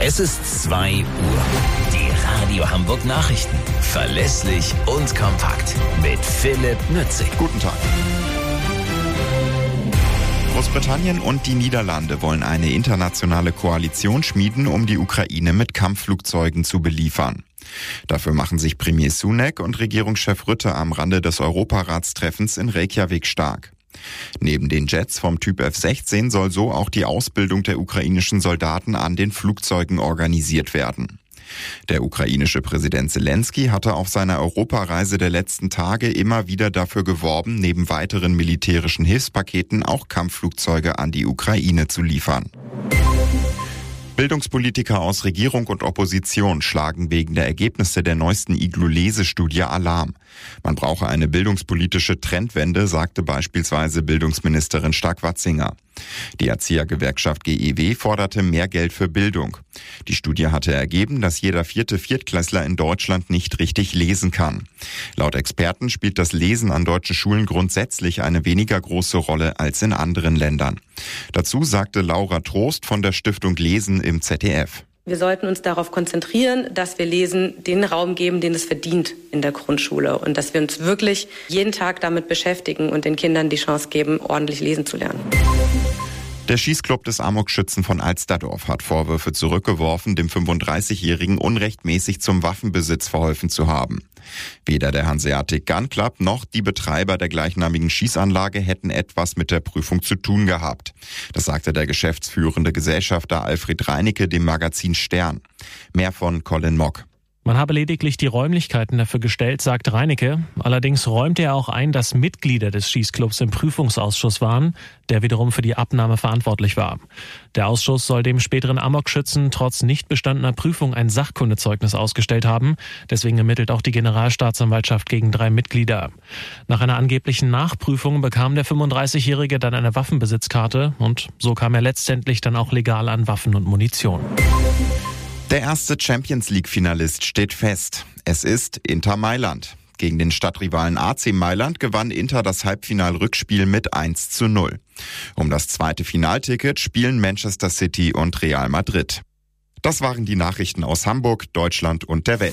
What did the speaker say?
Es ist 2 Uhr. Die Radio Hamburg Nachrichten. Verlässlich und kompakt. Mit Philipp Nützig. Guten Tag. Großbritannien und die Niederlande wollen eine internationale Koalition schmieden, um die Ukraine mit Kampfflugzeugen zu beliefern. Dafür machen sich Premier Sunak und Regierungschef Rutte am Rande des Europaratstreffens in Reykjavik stark. Neben den Jets vom Typ F-16 soll so auch die Ausbildung der ukrainischen Soldaten an den Flugzeugen organisiert werden. Der ukrainische Präsident Zelensky hatte auf seiner Europareise der letzten Tage immer wieder dafür geworben, neben weiteren militärischen Hilfspaketen auch Kampfflugzeuge an die Ukraine zu liefern. Bildungspolitiker aus Regierung und Opposition schlagen wegen der Ergebnisse der neuesten Iglu-Lese-Studie Alarm. Man brauche eine bildungspolitische Trendwende, sagte beispielsweise Bildungsministerin Stark-Watzinger. Die Erziehergewerkschaft GEW forderte mehr Geld für Bildung. Die Studie hatte ergeben, dass jeder 4. Viertklässler in Deutschland nicht richtig lesen kann. Laut Experten spielt das Lesen an deutschen Schulen grundsätzlich eine weniger große Rolle als in anderen Ländern. Dazu sagte Laura Trost von der Stiftung Lesen im ZDF. Wir sollten uns darauf konzentrieren, dass wir Lesen den Raum geben, den es verdient in der Grundschule. Und dass wir uns wirklich jeden Tag damit beschäftigen und den Kindern die Chance geben, ordentlich lesen zu lernen. Der Schießclub des Amokschützen von Alsterdorf hat Vorwürfe zurückgeworfen, dem 35-Jährigen unrechtmäßig zum Waffenbesitz verholfen zu haben. Weder der Hanseatic Gun Club noch die Betreiber der gleichnamigen Schießanlage hätten etwas mit der Prüfung zu tun gehabt. Das sagte der geschäftsführende Gesellschafter Alfred Reinicke dem Magazin Stern. Mehr von Colin Mock. Man habe lediglich die Räumlichkeiten dafür gestellt, sagt Reinicke. Allerdings räumte er auch ein, dass Mitglieder des Schießclubs im Prüfungsausschuss waren, der wiederum für die Abnahme verantwortlich war. Der Ausschuss soll dem späteren Amokschützen trotz nicht bestandener Prüfung ein Sachkundezeugnis ausgestellt haben. Deswegen ermittelt auch die Generalstaatsanwaltschaft gegen 3 Mitglieder. Nach einer angeblichen Nachprüfung bekam der 35-Jährige dann eine Waffenbesitzkarte und so kam er letztendlich dann auch legal an Waffen und Munition. Der erste Champions-League-Finalist steht fest. Es ist Inter Mailand. Gegen den Stadtrivalen AC Mailand gewann Inter das Halbfinal-Rückspiel mit 1:0. Um das zweite Finalticket spielen Manchester City und Real Madrid. Das waren die Nachrichten aus Hamburg, Deutschland und der Welt.